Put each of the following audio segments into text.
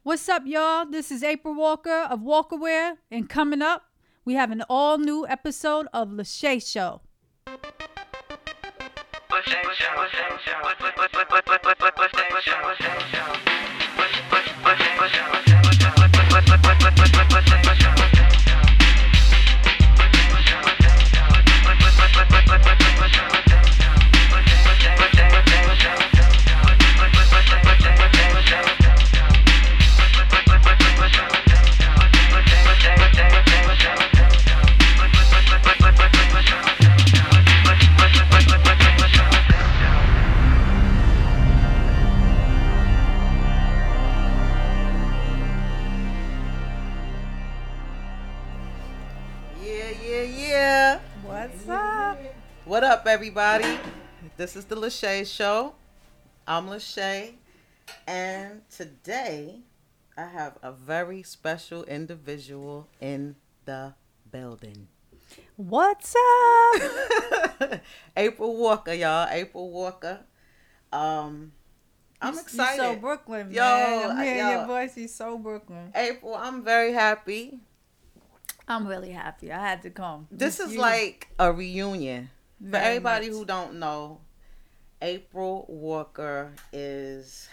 What's up, y'all? This is April Walker of Walkerwear, and coming up, we have an all-new episode of Lachey Show. Yeah. What's up? What up, everybody? This is the Lachey Show. I'm Lachey, and today I have a very special individual in the building. What's up? April Walker, y'all. April Walker. I'm excited. You're so Brooklyn, Yo, man. I'm hearing yo. your voice. You're so Brooklyn. April, I'm very happy. I'm really happy. I had to come. This is You- like a reunion. For Very everybody much. who don't know, April Walker is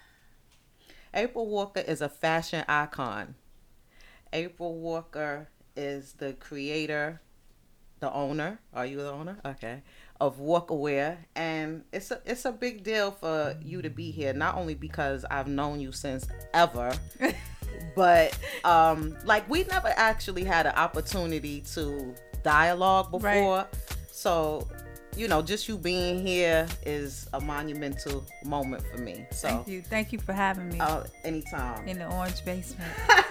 a fashion icon. April Walker is the creator, the owner. Are you the owner? Okay. Of Walkerwear, and it's a big deal for you to be here. Not only because I've known you since ever, but like we never actually had an opportunity to dialogue before. Right. So, you know, just you being here is a monumental moment for me. So, Thank you. Thank you for having me anytime. in the orange basement.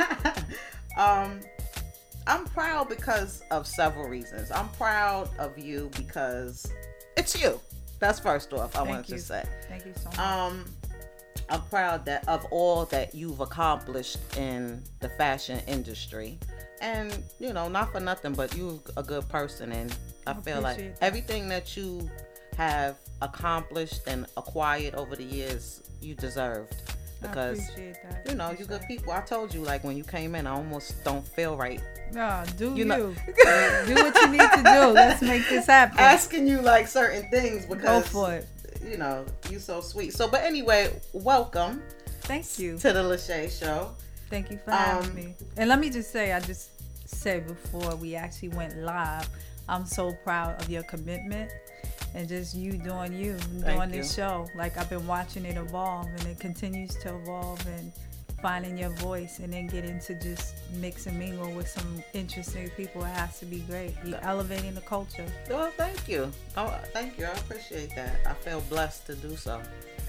I'm proud because of several reasons. I'm proud of you because it's you. That's first off, I Thank wanted you. to say. Thank you so much. I'm proud that of all that you've accomplished in the fashion industry. And, you know, not for nothing, but you're a good person. And I feel like appreciate that. everything that you have accomplished and acquired over the years, you deserved. Because, I appreciate that. you know, you good people. I told you, like, when you came in, I almost don't feel right. No, do You you. know- Do what you need to do. Let's make this happen. Asking you, like, certain things Go because, for it. you know, you so sweet. So, but anyway, welcome Thank you. to the Lachey Show. Thank you for having me. And let me just say, I just said before we actually went live, I'm so proud of your commitment and just you doing you, Thank doing you. this show. Like, I've been watching it evolve, and it continues to evolve, and finding your voice, and then getting to just mix and mingle with some interesting people. It has to be great. You're elevating the culture. Well, thank you. Oh, thank you. I appreciate that. I feel blessed to do so.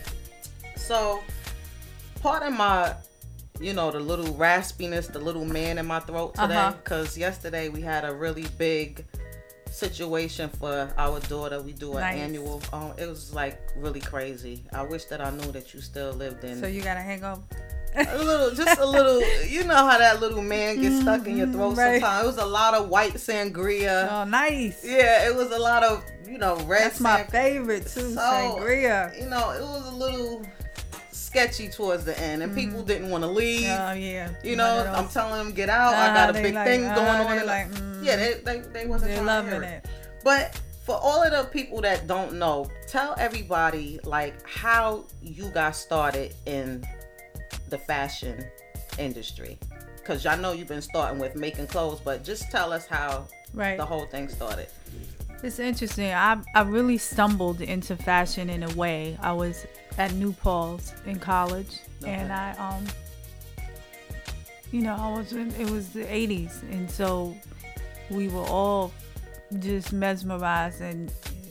So, pardon my, you know, the little raspiness, the little man in my throat today, Uh-huh. because yesterday we had a really big situation for our daughter. We do an Nice. annual. It was like really crazy. I wish that I knew that you still lived in. So you got to hang up. just a little. You know how that little man gets stuck in your throat Right. sometimes. It was a lot of white sangria. Oh, nice. Yeah, it was a lot of, you know, red. That's my favorite too, So, sangria. You know, it was a little sketchy towards the end, and people didn't want to leave. Oh, yeah. You One know, of I'm those. telling them get out. I got a they big like, thing going on. they And like, yeah, they wasn't they're trying to hear loving it. But for all of the people that don't know, tell everybody like how you got started in the fashion industry, because I know you've been starting with making clothes, but just tell us how Right. the whole thing started. It's interesting. I really stumbled into fashion in a way. I was at New Paltz in college, and I you know, it was the 80s, and so we were all just mesmerized and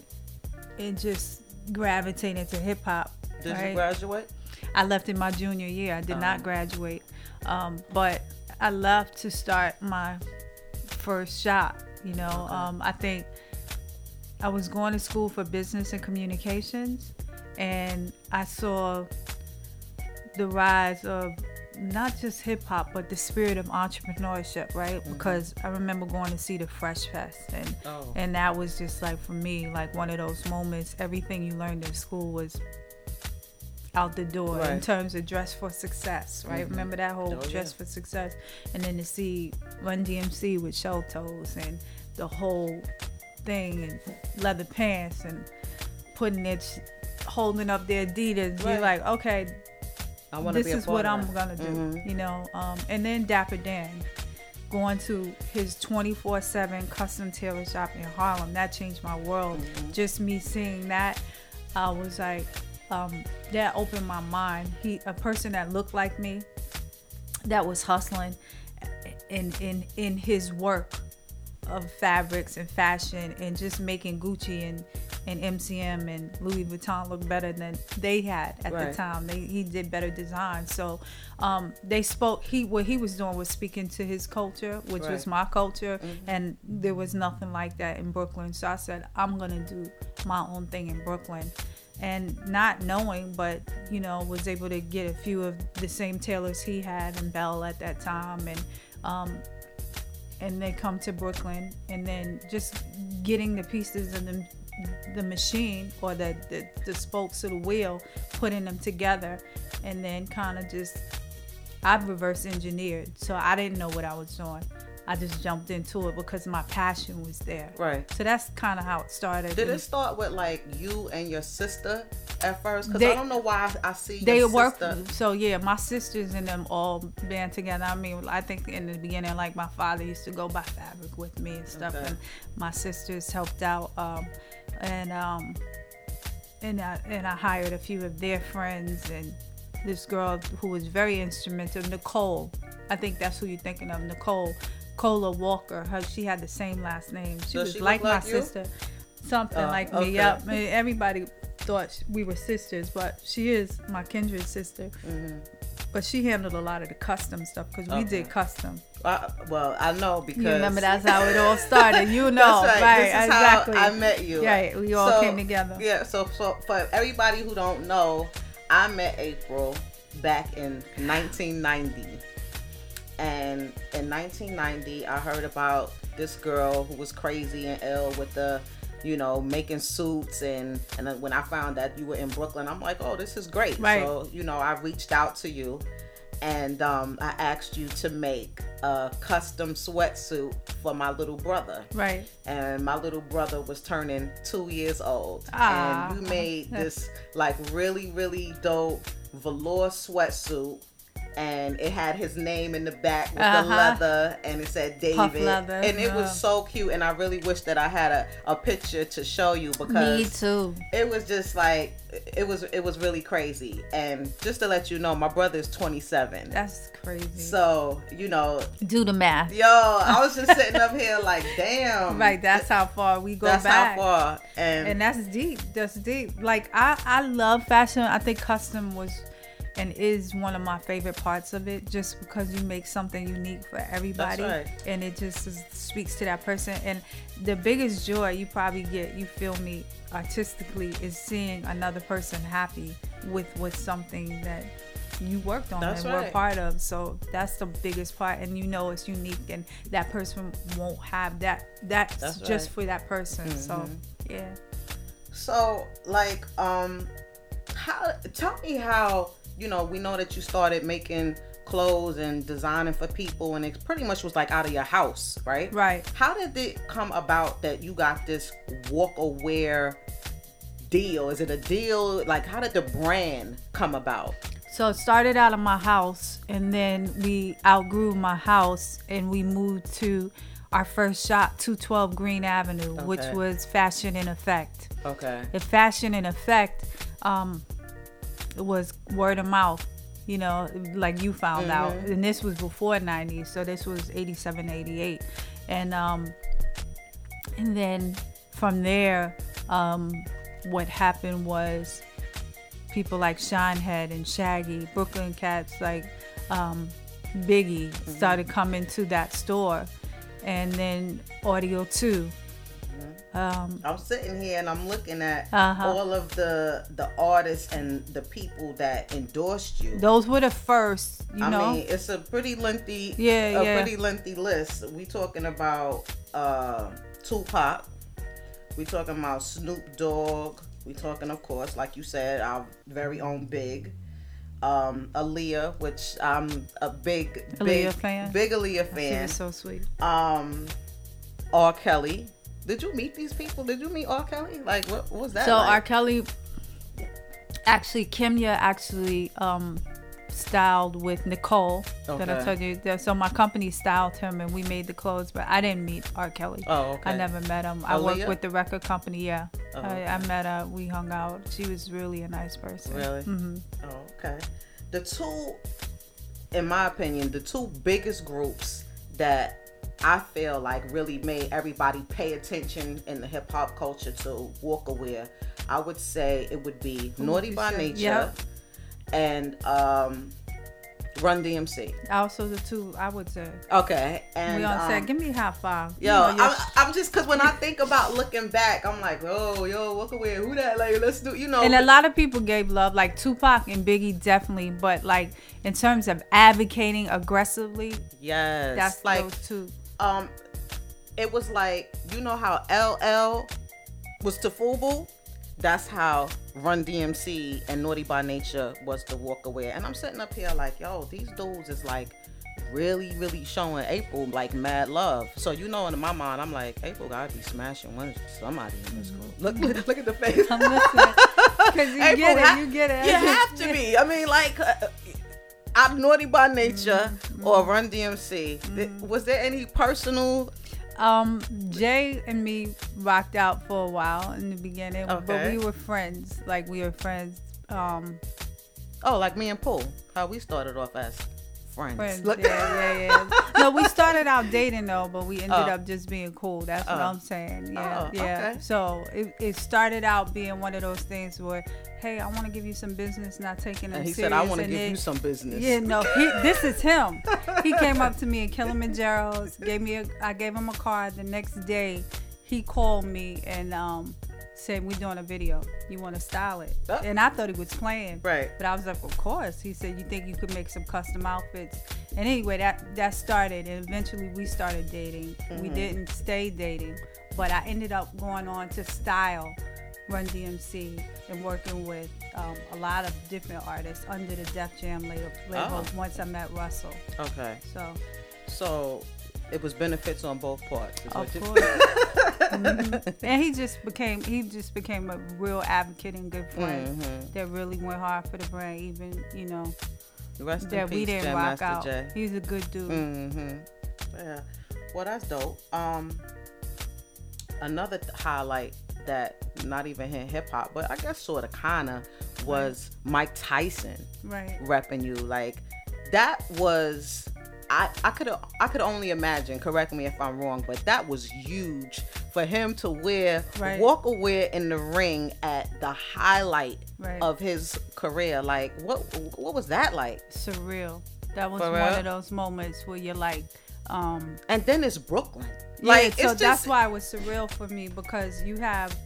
just gravitated to hip hop. Did right? you graduate? I left in my junior year. I did not graduate, but I left to start my first shop. You know, I think I was going to school for business and communications, and I saw the rise of not just hip hop, but the spirit of entrepreneurship, right? Mm-hmm. Because I remember going to see the Fresh Fest, and that was just like, for me, like one of those moments. Everything you learned in school was out the door Right. in terms of Dress for Success, right? Remember that whole Oh, Dress yeah. for Success, and then to see Run DMC with shell toes and the whole thing and leather pants and putting it, holding up their Adidas. You're Right. like, okay, I want to this be a is part what of I'm that. gonna do, Mhm. you know. And then Dapper Dan, going to his 24/7 custom tailor shop in Harlem, that changed my world. Just me seeing that, I was like, that opened my mind. A person that looked like me, that was hustling in his work of fabrics and fashion and just making Gucci and MCM and Louis Vuitton look better than they had at Right. the time. He did better design. So they spoke. What he was doing was speaking to his culture, which was Right. my culture, and there was nothing like that in Brooklyn. So I said, I'm gonna do my own thing in Brooklyn. And not knowing, but you know, was able to get a few of the same tailors he had in Bell at that time, and they come to Brooklyn, and then just getting the pieces of the machine or the spokes of the wheel, putting them together, and then kind of just, I've reverse engineered, so I didn't know what I was doing. I just jumped into it because my passion was there. Right. So that's kind of how it started. Did it start with like you and your sister at first? Because They- I don't know why I see They your work, sister. so yeah, my sisters and them all band together. I mean, I think in the beginning, like my father used to go buy fabric with me and stuff, Okay. and my sisters helped out, and I hired a few of their friends, and this girl who was very instrumental, Nicole. I think that's who you're thinking of, Nicole. Cola Walker. She had the same last name. She Does was she like look my like you? sister, something like okay. me. Yep. I mean, everybody thought we were sisters, but she is my kindred sister. But she handled a lot of the custom stuff because we Okay. did custom. Well, I know because You remember that's how it all started. You know, That's right? This is Exactly. how I met you. Right, we all came together. Yeah. So for everybody who don't know, I met April back in 1990. And in 1990, I heard about this girl who was crazy and ill with the, you know, making suits. And then when I found that you were in Brooklyn, I'm like, oh, this is great. Right. So, you know, I reached out to you and I asked you to make a custom sweatsuit for my little brother. Right. And my little brother was turning 2 years old. Ah. And you made this like really, really dope velour sweatsuit. And it had his name in the back with the leather, and it said David. Puff leather, and it was so cute. And I really wish that I had a picture to show you because Me too. it was just like it was really crazy. And just to let you know, my brother is 27. That's crazy. So, you know, Do the math. yo, I was just sitting up here like, damn. Right. That's how far we go That's back. how far. And that's deep. That's deep. Like I love fashion. I think custom was and is one of my favorite parts of it, just because you make something unique for everybody. That's right. And it just speaks to that person. And the biggest joy you probably get, you feel me, artistically, is seeing another person happy with something that you worked on That's and were right. part of. So that's the biggest part, and you know it's unique, and that person won't have that. That's just right. for that person. So yeah. So, like, tell me how, you know, we know that you started making clothes and designing for people, and it pretty much was like out of your house, right? Right. How did it come about that you got this walk-aware deal? Is it a deal? Like, how did the brand come about? So it started out of my house, and then we outgrew my house, and we moved to our first shop, 212 Green Avenue, which Okay. was Fashion in Effect. Okay. The Fashion in Effect, it was word of mouth, you know, like you found out. And this was before 90, so this was 87, 88. And then from there, what happened was people like Shinehead and Shaggy, Brooklyn cats like Biggie started coming to that store. And then Audio 2. I'm sitting here and I'm looking at all of the artists and the people that endorsed you. Those were the first, you know. I mean, it's a pretty lengthy, Yeah. pretty lengthy list. We talking about Tupac. We talking about Snoop Dogg, We talking, of course, like you said, our very own Big. Aaliyah, which I'm a big fan. Big Aaliyah fan. She was so sweet. R. Kelly. Did you meet these people? Did you meet R. Kelly? Like, what was that? So like? R. Kelly, actually, Kenya styled with Nicole. Okay. That I told you. So my company styled him, and we made the clothes. But I didn't meet R. Kelly. Oh, okay. I never met him. I worked with the record company. Yeah, Oh, okay. I met her. We hung out. She was really a nice person. Really? Mm-hmm. Oh, okay. The two, in my opinion, the two biggest groups that I feel like really made everybody pay attention in the hip hop culture to Walk Aware, I would say it would be Naughty by Nature, yep, and Run DMC. Also the two, I would say. Okay, and we all said, give me a high five. Yo, I'm just, because when I think about looking back, I'm like, yo, Walk Aware, who that? Like, let's do, you know. And a lot of people gave love, like Tupac and Biggie definitely, but like in terms of advocating aggressively, yes, that's like those two. It was like, you know how LL was to FUBU? That's how Run DMC and Naughty by Nature was to Walk Away. And I'm sitting up here like, yo, these dudes is like really, really showing April like mad love. So, you know, in my mind, I'm like, April gotta be smashing somebody in this group. Look at the face. I'm listening. Because you get it. You have to be. I mean, like, I'm Naughty by Nature or Run DMC. Was there any personal... Jay and me rocked out for a while in the beginning, Okay. but we were friends. Like, we were friends. Like me and Paul, how we started off as friends. Yeah. No, we started out dating though, but we ended up just being cool. That's what I'm saying. Yeah. Okay. So it started out being one of those things where, hey, I want to give you some business, not taking it And he serious. said, I want to give you some business. Yeah, no, this is him. He came up to me in Kilimanjaro's, I gave him a card. The next day, he called me and said, we're doing a video. You want to style it? Oh. And I thought he was playing. Right. But I was like, of course. He said, you think you could make some custom outfits? And anyway, that started, and eventually we started dating. Mm-hmm. We didn't stay dating, but I ended up going on to style Run DMC and working with a lot of different artists under the Def Jam label once I met Russell. Okay. So it was benefits on both parts. Of course. Mm-hmm. And he just became a real advocate and good friend that really went hard for the brand, even, you know, Rest that in peace, we didn't Jam rock Master out. Jay. He's a good dude. Yeah. Well, that's dope. Another highlight that not even in hip hop, but I guess sort of kinda was Mike Tyson repping you. Like, that was, I could only imagine, correct me if I'm wrong, but that was huge for him to Walk Away in the ring at the highlight of his career. Like, what was that like? Surreal. That was one of those moments where you're like, and then it's Brooklyn. Yeah, like, so that's why it was surreal for me, because you have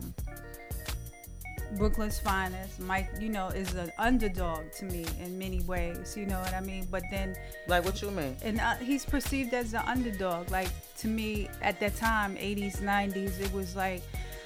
Brooklyn's finest. Mike, you know, is an underdog to me in many ways. You know what I mean? But then, like, what you mean? And he's perceived as an underdog. Like, to me, at that time, 80s, 90s, it was like,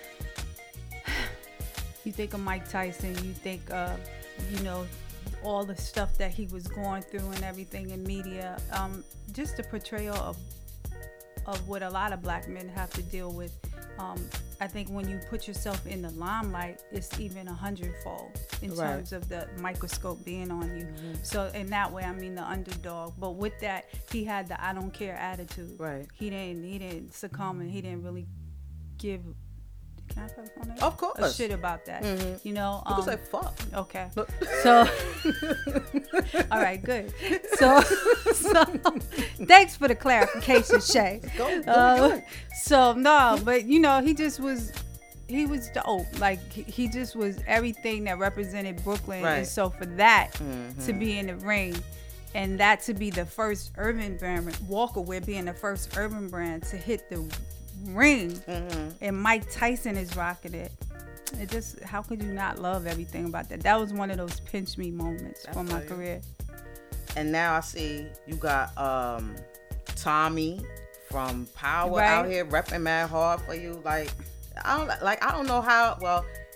you think of Mike Tyson, you think of, you know, all the stuff that he was going through and everything in media. Just the portrayal of what a lot of black men have to deal with. I think when you put yourself in the limelight, it's even 100-fold in terms of the microscope being on you. So in that way, I mean the underdog. But with that, he had the I don't care attitude. Right. He didn't succumb, and he didn't really give. Can I talk on that? Of course. A shit about that. You know. You can say fuck. Okay. So. All right. Good. So thanks for the clarification, Shay. Go. So no, but you know, he was dope. Like, he just was everything that represented Brooklyn. Right. And so for that to be in the ring, and that to be the first urban brand, Walk Away being the first urban brand to hit the ring, and Mike Tyson is rocking it. It just, how could you not love everything about that? That was one of those pinch me moments for my career. And now I see you got Tommy from Power out here repping mad hard for you. Like, I don't know how. Well,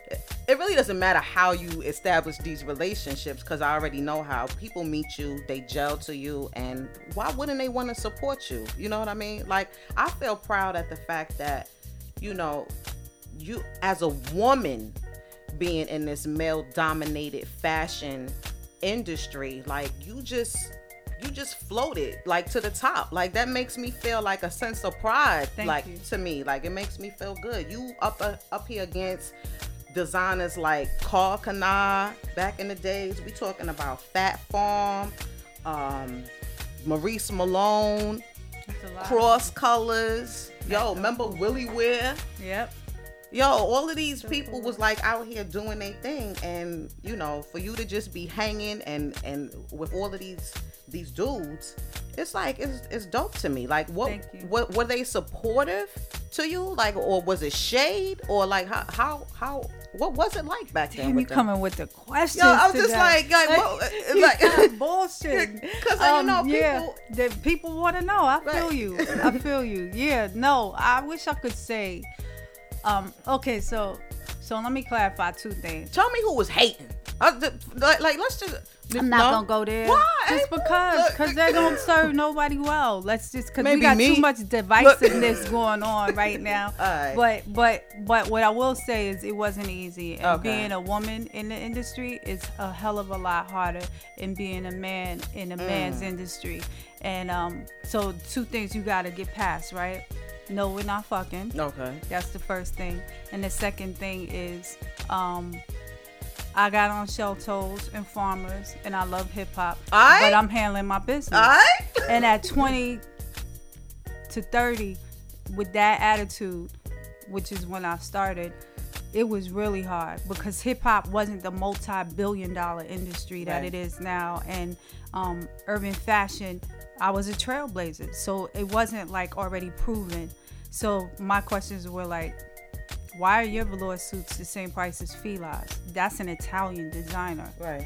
it really doesn't matter how you establish these relationships, because I already know how people meet you, they gel to you, and why wouldn't they want to support you? You know what I mean? Like, I feel proud at the fact that, you know, you as a woman being in this male dominated fashion industry, like you just floated like to the top. Like, that makes me feel like a sense of pride. Thank you. To me, like, it makes me feel good. You up here against designers like Carl Kanar back in the days. We talking about Fat Farm, Maurice Malone, Cross Colors. Yo, remember Willie Wear? Yep. Yo, all of these people was like out here doing their thing, and you know, for you to just be hanging and with all of these dudes, it's like it's dope to me. Like, what were they supportive to you, like, or was it shade, or like how what was it like back then? Damn, you coming with the questions? Yo, I'm just like like bullshit. Because you know, people want to know. I feel you. I feel you. Yeah, no, I wish I could say. Okay, so let me clarify two things. Tell me who was hating. Let's just. I'm not gonna go there. Why? Just because they don't serve nobody well. Let's just because we got too much divisiveness going on right now. Right. But what I will say is it wasn't easy. And being a woman in the industry is a hell of a lot harder than being a man in a man's industry. And so two things you gotta get past, right? No, we're not fucking. Okay. That's the first thing. And the second thing is, I got on Shell Toes and Farmers, and I love hip hop. But I'm handling my business. And at 20 to 30, with that attitude, which is when I started, it was really hard because hip hop wasn't the multi-billion-dollar industry that it is now. And urban fashion, I was a trailblazer, so it wasn't like already proven. So my questions were like, why are your velour suits the same price as Fila's? That's an Italian designer. Right.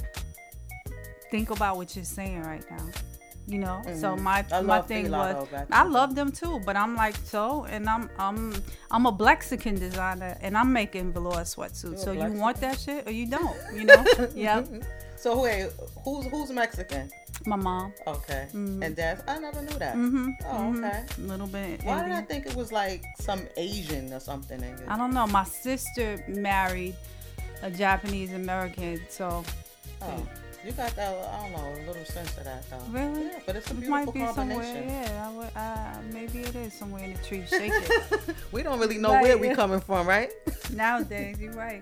Think about what you're saying right now. You know, so my thing Fila, was, I love them too, but I'm like, and I'm a Blexican designer, and I'm making velour sweatsuits. So you want that shit or you don't? You know? Yep. So wait, who's Mexican? My mom. Okay. Mm-hmm. And Dad? I never knew that. Mm-hmm. Oh, okay. A little bit. Why did I think it was like some Asian or something? I don't know. My sister married a Japanese American, so. Oh, you got that? I don't know, a little sense of that though. Really? Yeah, but it's a beautiful might be combination. Somewhere, yeah. Maybe it is somewhere in the tree. Shake it. We don't really know where we coming from, right? Nowadays, you're right.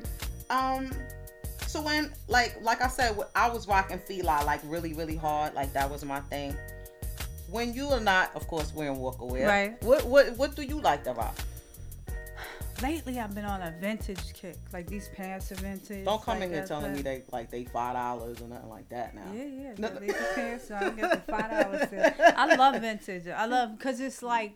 So when, like I said, I was rocking Fila like really, really hard. Like that was my thing. When you are not, of course, wearing Walkaway. Right. What do you like to rock? Lately, I've been on a vintage kick. Like these pants are vintage. Don't come in here telling me they $5 or nothing like that now. Yeah. No. These pants, so I get the $5. I love vintage. I love because it's like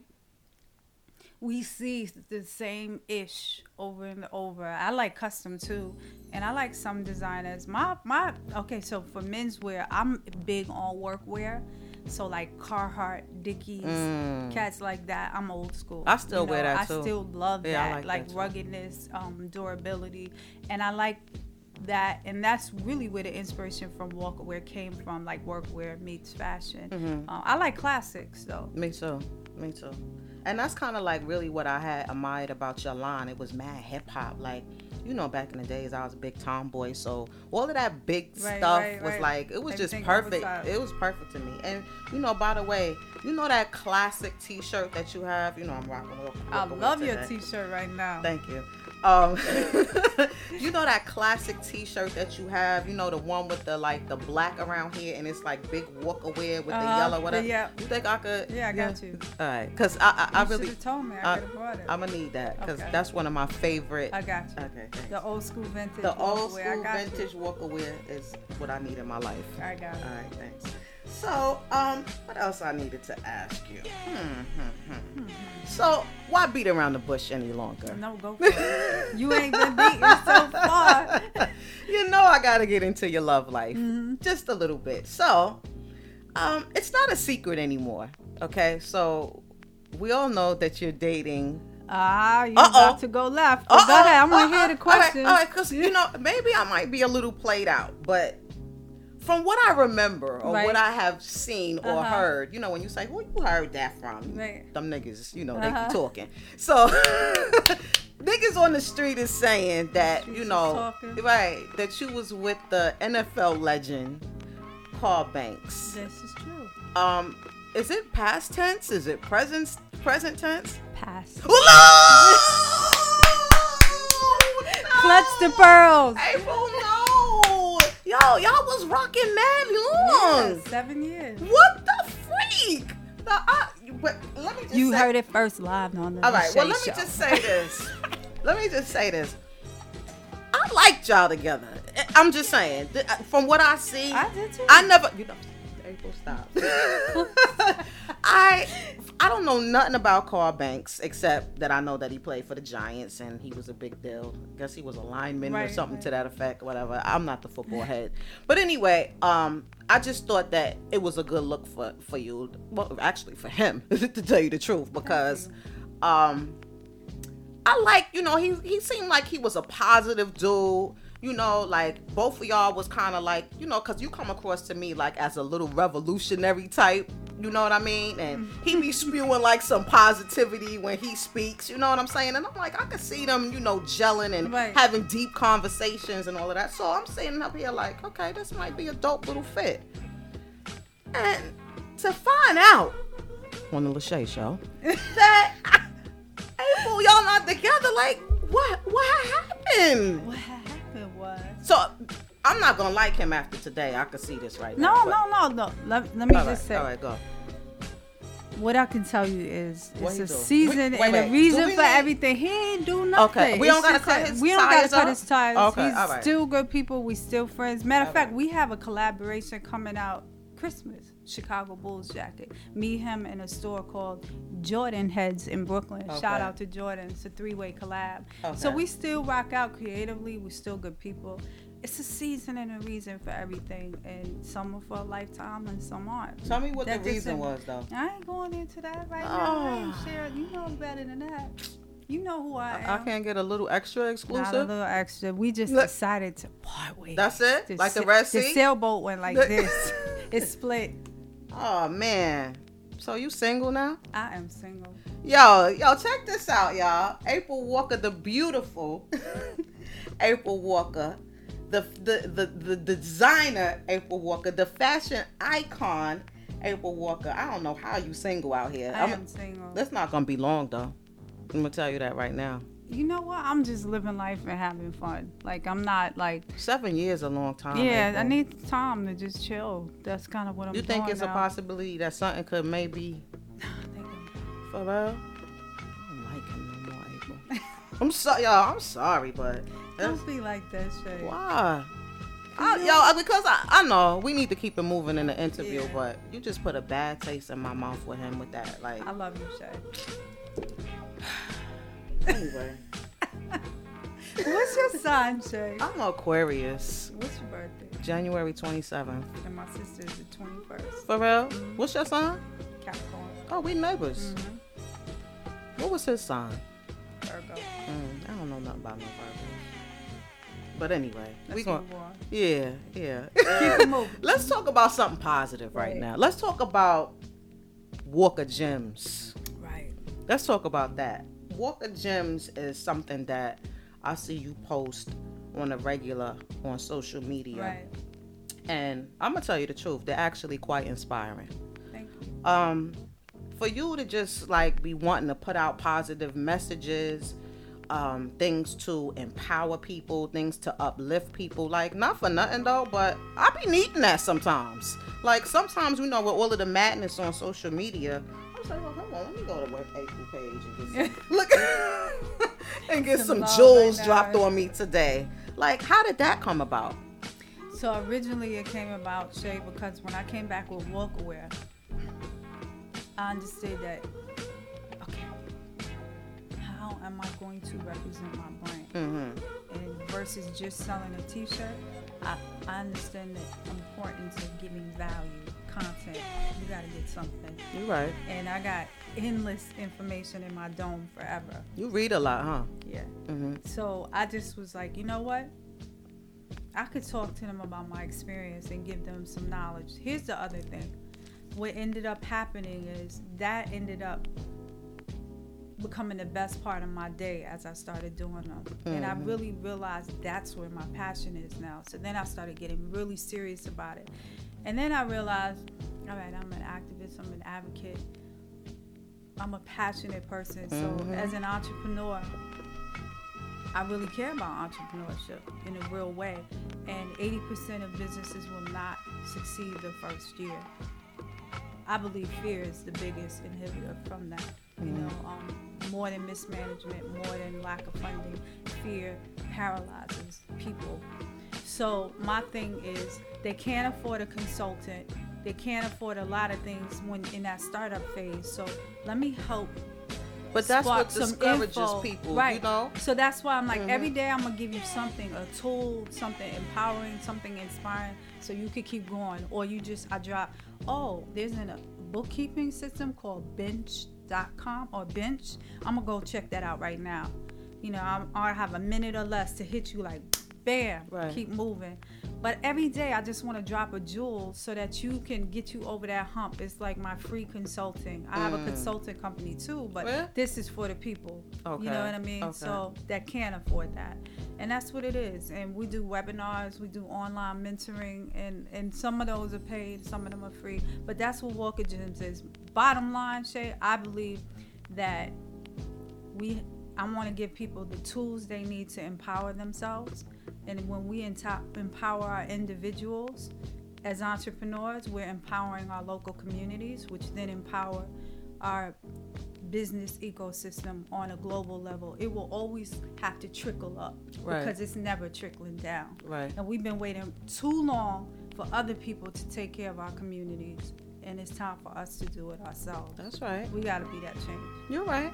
we see the same ish over and over. I like custom too, and I like some designers. Okay, so for menswear, I'm big on workwear. So like Carhartt, Dickies, cats like that. I'm old school. I still wear that too. I still love that. I like that ruggedness, durability, and I like that. And that's really where the inspiration from Walkaway came from. Like workwear meets fashion. Mm-hmm. I like classics though. Me too. And that's kind of like really what I had admired about your line. It was mad hip hop. Like, you know, back in the days, I was a big tomboy. So all of that big stuff was like, it was just perfect. It was perfect to me. And, you know, by the way, you know that classic t-shirt that you have? You know, I'm rocking real quick. I love your t-shirt right now. Thank you. You know that classic t-shirt that you have, you know, the one with the black around here and it's like big Walkaway with the yellow whatever. Yeah. You think I could? Yeah, I got you. All right, because I really should have told me. I could have brought it. I'm gonna need that because that's one of my favorite. I got you. Okay, thanks. The old school vintage. The old school vintage Walkaway is what I need in my life. I got it. All right, thanks. So, what else I needed to ask you? So, why beat around the bush any longer? No, go for it. You ain't been beating so far. You know I gotta get into your love life. Just a little bit. So, it's not a secret anymore. Okay? So, we all know that you're dating You're about to go left. Go ahead. I'm going to hear the question. All right, because, maybe I might be a little played out, but from what I remember or what I have seen or heard, when you say, who you heard that from? Right. Them niggas, they be talking. So, niggas on the street is saying that, that you was with the NFL legend, Carl Banks. This is true. Is it past tense? Is it present tense? Past. Clutch the pearls. April, no. Y'all was rocking mad long. Yeah, 7 years. What the freak? But let me just You heard it first live on the All right, well, let me just say this. I liked y'all together. I'm just saying. From what I see, I did too. I never, April, stop. I don't know nothing about Carl Banks except that I know that he played for the Giants and he was a big deal. I guess he was a lineman or something to that effect, whatever. I'm not the football head. But anyway, I just thought that it was a good look for you. Well, actually for him, to tell you the truth, because I like, he seemed like he was a positive dude. Like both of y'all was kind of like, because you come across to me like as a little revolutionary type, you know what I mean? And he be spewing like some positivity when he speaks, you know what I'm saying? And I'm like, I can see them, gelling and having deep conversations and all of that. So I'm sitting up here like, okay, this might be a dope little fit. And to find out on the Lachey Show that April, y'all not together, like, what happened? What happened was... So, I'm not going to like him after today. I can see this right now. No. Let me just say. All right, go. What I can tell you is it's a season and a reason for everything. He ain't do nothing. Okay, we don't got to cut his ties. Okay, he's still good people. We still friends. Matter of fact, we have a collaboration coming out Christmas. Chicago Bulls jacket. Me, him, in a store called Jordan Heads in Brooklyn. Okay. Shout out to Jordan. It's a 3-way collab. Okay. So we still rock out creatively. We're still good people. It's a season and a reason for everything, and some are for a lifetime and some aren't. Tell me what the reason was, though. I ain't going into that right now. I ain't sharing. You know better than that. You know who I am. I can't get a little extra exclusive? Not a little extra. We just decided to part ways. That's it? Like the Red Sea? The sailboat went like this. It's split. Oh, man. So you single now? I am single. Yo, check this out, y'all. April Walker, the beautiful April Walker, the designer April Walker, the fashion icon April Walker. I don't know how you single out here. I am single. That's not going to be long, though. I'm going to tell you that right now. You know what? I'm just living life and having fun. Like, I'm not like... 7 years is a long time. Yeah, April. I need time to just chill. That's kind of what I'm doing. You think it's now. A possibility that something could maybe... For real? I don't like him no more, April. I'm sorry, y'all. I'm sorry, but... Don't be like that, Shay. Why? Because I know we need to keep it moving in the interview, but you just put a bad taste in my mouth with him with that. Like, I love you, Shay. Anyway. What's your sign, Shay? I'm Aquarius. What's your birthday? January 27th. And my sister's the 21st. For real? Mm-hmm. What's your sign? Capricorn. Oh, we neighbors. Mm-hmm. What was his sign? Virgo. I don't know nothing about no Virgo. But anyway, we going. Yeah. Keep it moving. Let's talk about something positive right now. Let's talk about Walker Gems. Right. Let's talk about that. Walker Gems is something that I see you post on a regular on social media. Right. And I'm going to tell you the truth. They're actually quite inspiring. Thank you. For you to just like be wanting to put out positive messages, things to empower people, things to uplift people, like not for nothing though, but I be needing that sometimes. Like sometimes, with all of the madness on social media, I'm like, well, hold on, let me go to the April page and get some, look, and get some jewels dropped on me today. Like, how did that come about? So originally it came about, Shay, because when I came back with Walkaware, I understood that, okay, how am I going to represent my brand? Mm-hmm. And versus just selling a t-shirt, I understand the importance of giving value, content, got to get something. You're right. And I got endless information in my dome forever. You read a lot, huh? Yeah. Mm-hmm. So I just was like, you know what? I could talk to them about my experience and give them some knowledge. Here's the other thing. What ended up happening is that ended up becoming the best part of my day as I started doing them. And I really realized that's where my passion is now. So then I started getting really serious about it. And then I realized, all right, I'm an activist, I'm an advocate, I'm a passionate person. So as an entrepreneur, I really care about entrepreneurship in a real way. And 80% of businesses will not succeed the first year. I believe fear is the biggest inhibitor from that. You know, more than mismanagement, more than lack of funding, fear paralyzes people. So my thing is, they can't afford a consultant. They can't afford a lot of things when in that startup phase. So let me help. But that's what discourages info. people, right. You know? So that's why I'm like, every day I'm going to give you something, a tool, something empowering, something inspiring, so you could keep going. Or I drop, there's a bookkeeping system called Bench.com or Bench. I'm going to go check that out right now. You know, I have a minute or less to hit you like, bam, keep moving. But every day I just want to drop a jewel so that you can get you over that hump. It's like my free consulting. I have a consulting company too, but this is for the people. Okay. You know what I mean? Okay. So that can't afford that. And that's what it is. And we do webinars, we do online mentoring, and some of those are paid, some of them are free. But that's what Walker Gems is. Bottom line, Shay, I believe that I want to give people the tools they need to empower themselves. And when we empower our individuals as entrepreneurs, we're empowering our local communities, which then empower our business ecosystem on a global level. It will always have to trickle up because it's never trickling down. Right. And we've been waiting too long for other people to take care of our communities. And it's time for us to do it ourselves. That's right. We got to be that change. You're right.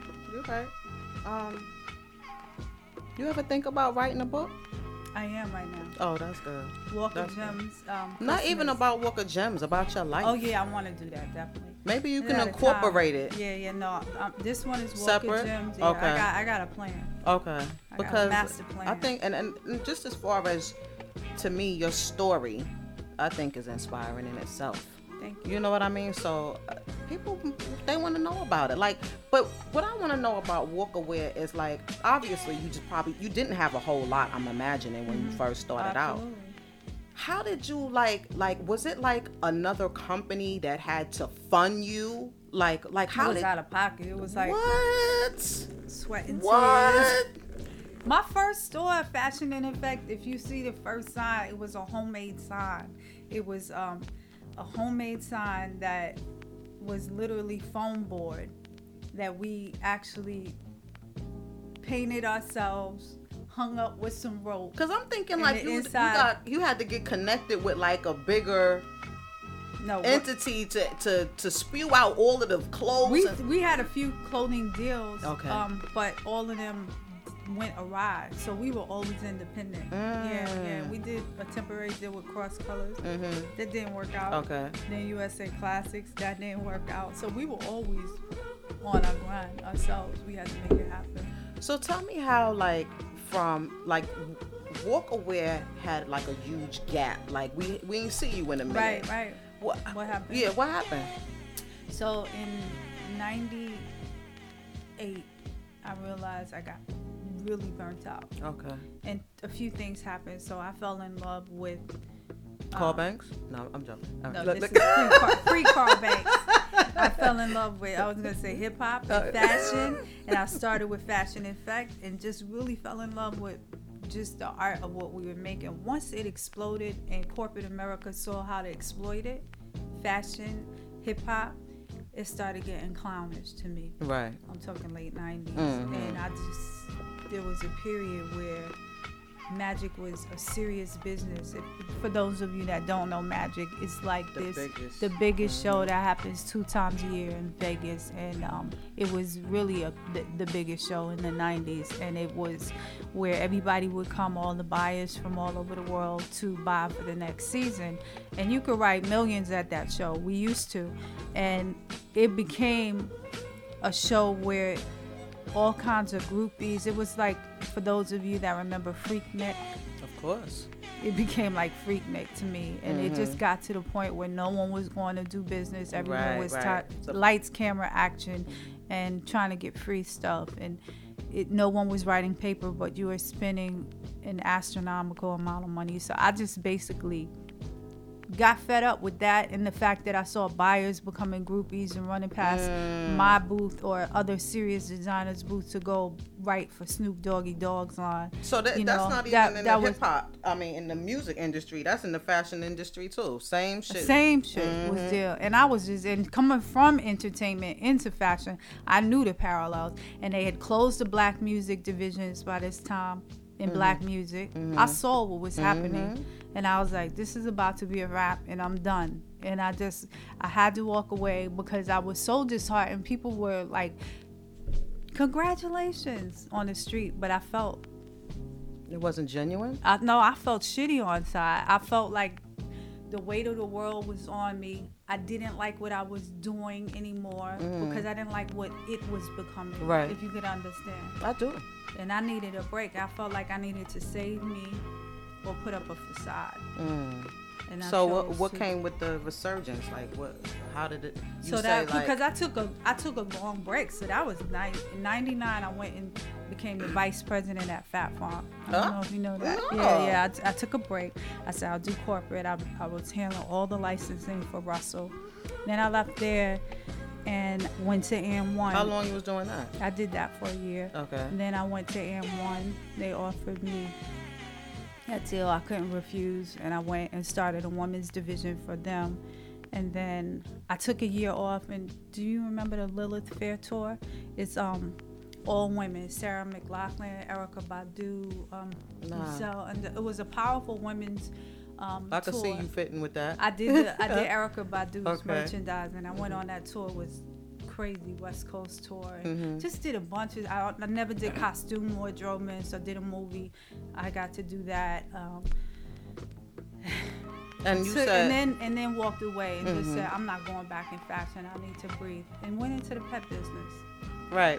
You ever think about writing a book? I am right now. Oh, that's good. Walker Gems. Not even about Walker Gems, about your life. Oh, yeah, I want to do that, definitely. Maybe you can incorporate it. Yeah, no. This one is Walker Separate? Gems. Yeah, okay. I got a plan. Okay. I got a master plan. I think, and just as far as, to me, your story, I think is inspiring in itself. Thank you. You know what I mean? So people, they want to know about it. Like, but what I want to know about Walkaware is like, obviously you didn't have a whole lot, I'm imagining, when you first started out. How did you like, was it like another company that had to fund you? Like how? It was out of pocket. It was like, what? Sweat and what? tears. My first store, Fashion in Effect, if you see the first sign, it was a homemade sign. It was a homemade sign that was literally foam board that we actually painted ourselves, hung up with some rope. Because I'm thinking like you had to get connected with like a bigger entity to spew out all of the clothes. We had a few clothing deals, but all of them went awry, so we were always independent. Yeah, we did a temporary deal with Cross Colors. That didn't work out. Then USA Classics, that didn't work out. So we were always on our grind ourselves. We had to make it happen. So tell me how, like, from like Walkaware had like a huge gap. Like we didn't see you in a minute. Right. What happened? Yeah, what happened? So in '98, I realized I got really burnt out. Okay. And a few things happened. So I fell in love with Carl Banks? No, I'm joking. No, this is pre-Carl Banks. I fell in love with, I was going to say hip hop and fashion. And I started with Fashion Effect and just really fell in love with just the art of what we were making. Once it exploded and corporate America saw how to exploit it, fashion, hip hop, it started getting clownish to me. Right. I'm talking late 90s. And there was a period where Magic was a serious business. For those of you that don't know Magic, it's like the biggest show that happens 2 times a year in Vegas, and it was really the biggest show in the 90s, and it was where everybody would come, all the buyers from all over the world, to buy for the next season, and you could write millions at that show. We used to, and it became a show where all kinds of groupies. It was like, for those of you that remember Freaknik, of course, it became like Freaknik to me, and it just got to the point where no one was going to do business. Everyone was lights, camera, action, and trying to get free stuff, and no one was writing paper, but you were spending an astronomical amount of money. So I just basically got fed up with that, and the fact that I saw buyers becoming groupies and running past my booth or other serious designers' booths to go write for Snoop Doggy Dogg's line. So that's not even in the hip hop. I mean, in the music industry, that's in the fashion industry too. Same shit was there, and I was just coming from entertainment into fashion. I knew the parallels, and they had closed the black music divisions by this time. In black music, I saw what was happening, and I was like, this is about to be a wrap, and I'm done. And I had to walk away because I was so disheartened. People were like, congratulations on the street, but I felt it wasn't genuine. I felt shitty on side. I felt like the weight of the world was on me. I didn't like what I was doing anymore because I didn't like what it was becoming. Right. If you could understand. I do. And I needed a break. I felt like I needed to save me or put up a facade. And so what came with the resurgence? Like what? How did it? Because I took a long break. So that was in '99. I went and became the vice president at Phat Farm. I don't know if you know that. No. Yeah. I took a break. I said I'll do corporate. I was handling all the licensing for Russell. Then I left there and went to AM1. How long you was doing that? I did that for a year. Okay. And then I went to AM1. They offered me a deal I couldn't refuse, and I went and started a women's division for them. And then I took a year off. And do you remember the Lilith Fair tour? It's all women: Sarah McLachlan, Erykah Badu, Giselle, and it was a powerful women's I could tour. see you fitting with that. I did Erykah Badu's merchandising. I went on that tour. With crazy West Coast tour, and just did a bunch of. I never did costume wardrobe, so I did a movie. I got to do that. And you said, and then walked away and just said, I'm not going back in fashion. I need to breathe, and went into the pet business. Right.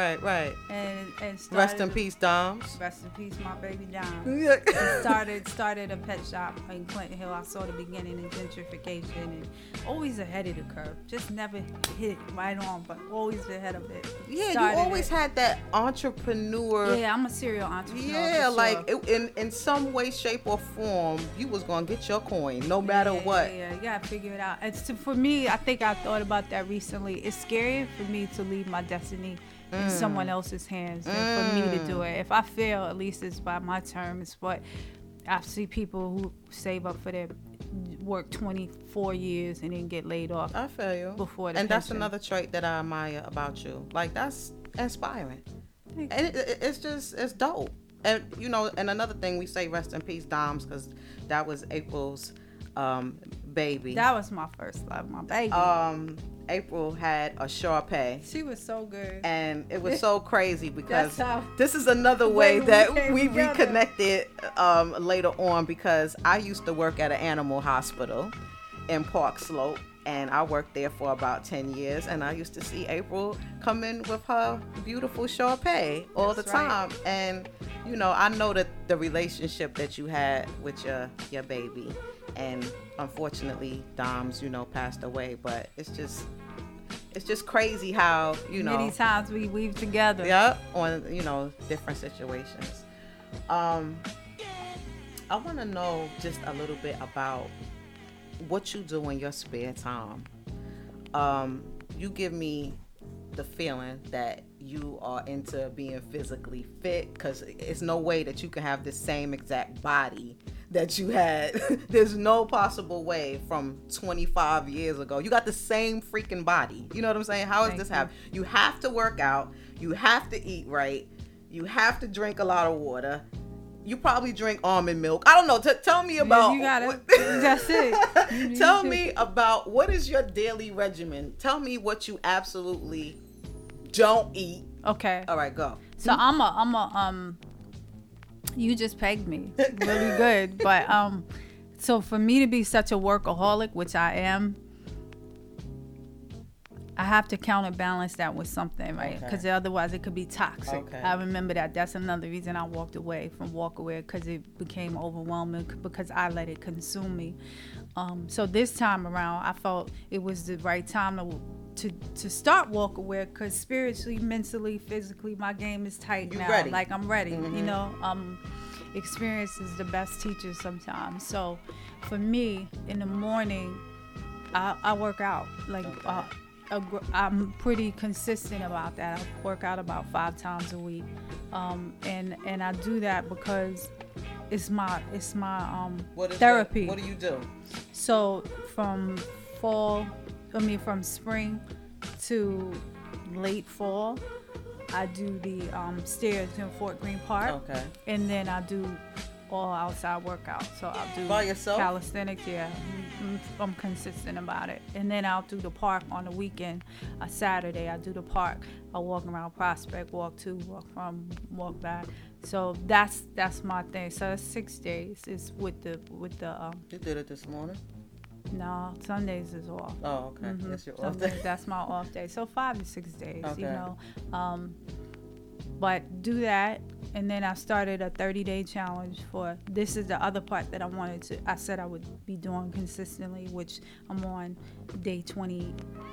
And started, rest in peace, Doms. Rest in peace, my baby Dom. started a pet shop in Clinton Hill. I saw the beginning of gentrification, and always ahead of the curve. Just never hit it right on, but always ahead of it. Yeah, you always had that entrepreneur. Yeah, I'm a serial entrepreneur. Yeah, like in some way, shape, or form, you was gonna get your coin, no matter what. Yeah, you gotta figure it out. For me, I think I thought about that recently. It's scary for me to leave my destiny in someone else's hands than for me to do it. If I fail, at least it's by my terms. But I see people who save up for their work 24 years and then get laid off. I feel you. Before the and pension. That's another trait that I admire about you. Like, that's inspiring. And it's dope. And and another thing, we say rest in peace, Doms, because that was April's baby. That was my first love, my baby. April had a Sharpay. She was so good. And it was so crazy because this is another way that we reconnected later on, because I used to work at an animal hospital in Park Slope, and I worked there for about 10 years, and I used to see April come in with her beautiful Sharpay all the time. Right. And I know that the relationship that you had with your baby, and unfortunately Doms passed away, but it's just crazy how many times we weave together. Yeah, on different situations. I want to know just a little bit about what you do in your spare time. You give me the feeling that you are into being physically fit, because it's no way that you can have the same exact body that you had. There's no possible way from 25 years ago. You got the same freaking body. You know what I'm saying? How is this happening? You have to work out. You have to eat right. You have to drink a lot of water. you probably drink almond milk. I don't know. Tell me about. You got it. That's it. Tell me about what is your daily regimen. Tell me what you absolutely don't eat. Okay. All right, go. So you just pegged me really good, but so for me to be such a workaholic, which I am, I have to counterbalance that with something, right? Because otherwise it could be toxic. Okay. I remember that. That's another reason I walked away from Walkaware, because it became overwhelming because I let it consume me. So this time around, I felt it was the right time to start Walkaware, because spiritually, mentally, physically, my game is tight now. Ready. Like I'm ready. Mm-hmm. You know, experience is the best teacher sometimes. So for me, in the morning, I work out. Like. I'm pretty consistent about that. I work out about 5 times a week, and I do that because it's my therapy. What do you do? So from spring to late fall, I do the stairs in Fort Greene Park. Okay. And then I do all outside workouts. So I'll do by yourself? Calisthenics, yeah. I'm consistent about it. And then I'll do the park on the weekend. Saturday I do the park. I walk around Prospect, walk to, walk from, walk back. So that's my thing. So it's 6 days. It's with the You did it this morning? No, Sundays is off. Oh, okay. Mm-hmm. That's your off day. That's my off day. So 5 to 6 days, okay. you know. But do that, and then I started a 30-day challenge for, this is the other part that I said I would be doing consistently, which I'm on day 28,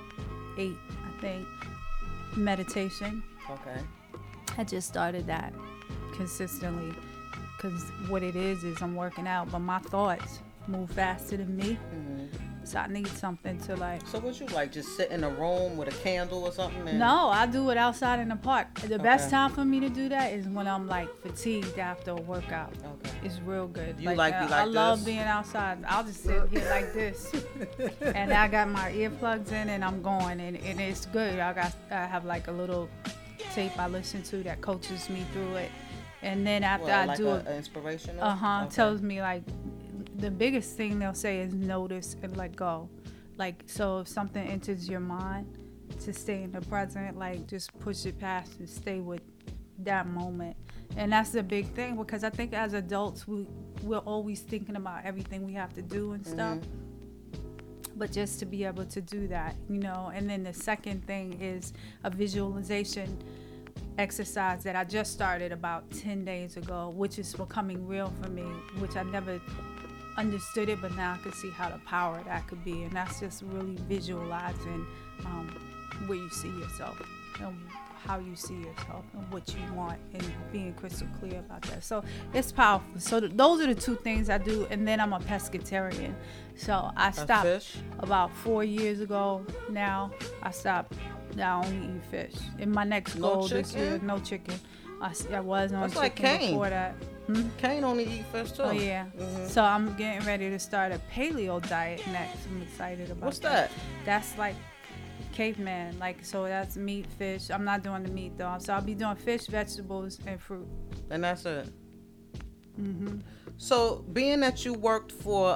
I think, meditation. Okay. I just started that consistently, because what it is I'm working out, but my thoughts move faster than me. Mm-hmm. So I need something to like. So what you like? Just sit in a room with a candle or something? And... No, I do it outside in the park. The best time for me to do that is when I'm like fatigued after a workout. Okay. It's real good. You like I love being outside. I'll just sit here like this, and I got my earplugs in and I'm going, and it's good. I have like a little tape I listen to that coaches me through it, and then after I do it, inspirational. Okay. Tells me like. The biggest thing they'll say is notice and let go. Like, so if something enters your mind, to stay in the present, like just push it past and stay with that moment. And that's the big thing, because I think as adults, we're always thinking about everything we have to do and stuff. Mm-hmm. But just to be able to do that, you know. And then the second thing is a visualization exercise that I just started about 10 days ago, which is becoming real for me, which I never understood it, but now I can see how the power that could be. And that's just really visualizing where you see yourself and how you see yourself and what you want, and being crystal clear about that. So it's powerful. So those are the 2 things I do. And then I'm a pescatarian, so I stopped about 4 years ago. Now I stopped. Now I only eat fish. And my next goal this year, no chicken. I was on chicken before that. Kane only eat fish too. Oh yeah. Mm-hmm. So I'm getting ready to start a paleo diet next. I'm excited about What's that? That's like caveman. Like, so that's meat, fish. I'm not doing the meat though. So I'll be doing fish, vegetables, and fruit. And that's it. Mm-hmm. So being that you worked for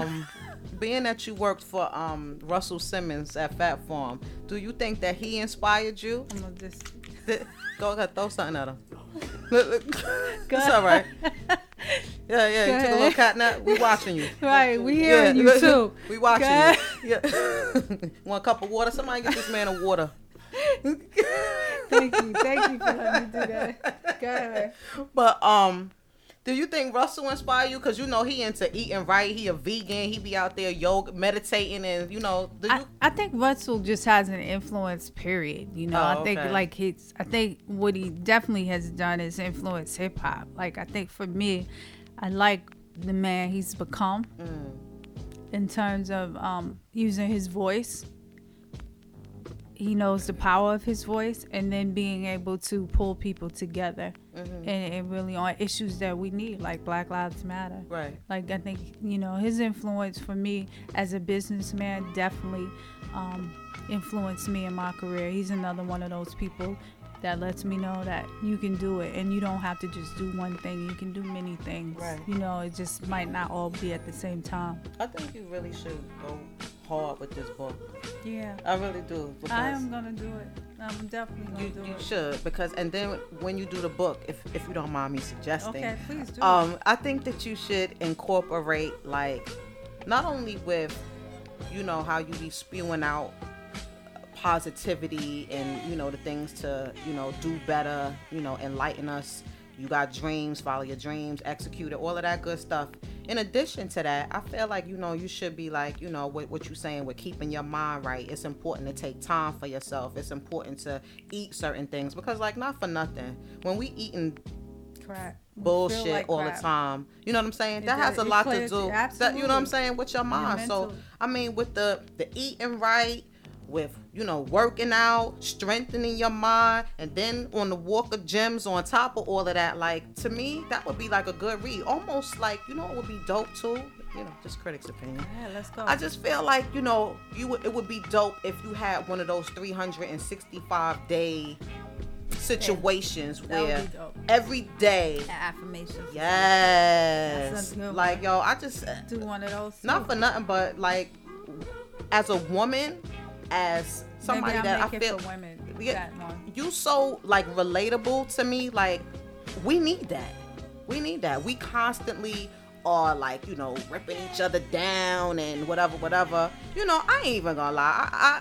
Russell Simmons at Fat Farm, do you think that he inspired you? I'm gonna just go ahead, throw something at him. It's all right. Yeah. You took a little cat nap. We watching you. Right, we hearing you too. We watching you. Yeah. Want a cup of water? Somebody get this man a water. Thank you for letting me do that. Go ahead. But do you think Russell inspired you? Because you know he into eating right. He a vegan. He be out there yoga, meditating, and you know. I think Russell just has an influence. Period. You know, I think like I think what he definitely has done is influence hip hop. Like I think for me, I like the man he's become in terms of using his voice. He knows the power of his voice, and then being able to pull people together and really on issues that we need, like Black Lives Matter. Right. Like I think, you know, his influence for me as a businessman definitely influenced me in my career. He's another one of those people that lets me know that you can do it, and you don't have to just do one thing. You can do many things. Right. You know, it just might not all be at the same time. I think you really should go hard with this book. Yeah. I really do. I am gonna do it. I'm definitely gonna do it. You should, because, and then when you do the book, if you don't mind me suggesting, Okay, please do. I think that you should incorporate, like, not only with, you know, how you be spewing out positivity and, you know, the things to, you know, do better, you know, enlighten us. You got dreams, follow your dreams, execute it, all of that good stuff. In addition to that, I feel like, you know, you should be like, you know, what you're saying with keeping your mind right. It's important to take time for yourself. It's important to eat certain things, because, like, not for nothing, when we eating crap. bullshit like all crap. the time, you know what I'm saying? It that has a does. It lot to clears- do. absolutely. You know what I'm saying, with your mind. So, mental. I mean, with the eating right, with, you know, working out, strengthening your mind, and then on the walk of gems on top of all of that, like, to me, that would be like a good read. Almost like, you know, it would be dope too. You know, just critics' opinion. Yeah, let's go. I just feel like, you know, it would be dope if you had one of those 365-day situations That would where be dope. every day, Affirmations. yes, That's a good like, yo, I just Do one of those. not too. for nothing, but like, as a woman, as somebody Maybe that I'll I make feel, it for women. Yeah, That one. you so, like, relatable to me. Like, we need that. We need that. We constantly are, like, you know, ripping each other down and whatever. You know, I ain't even gonna lie.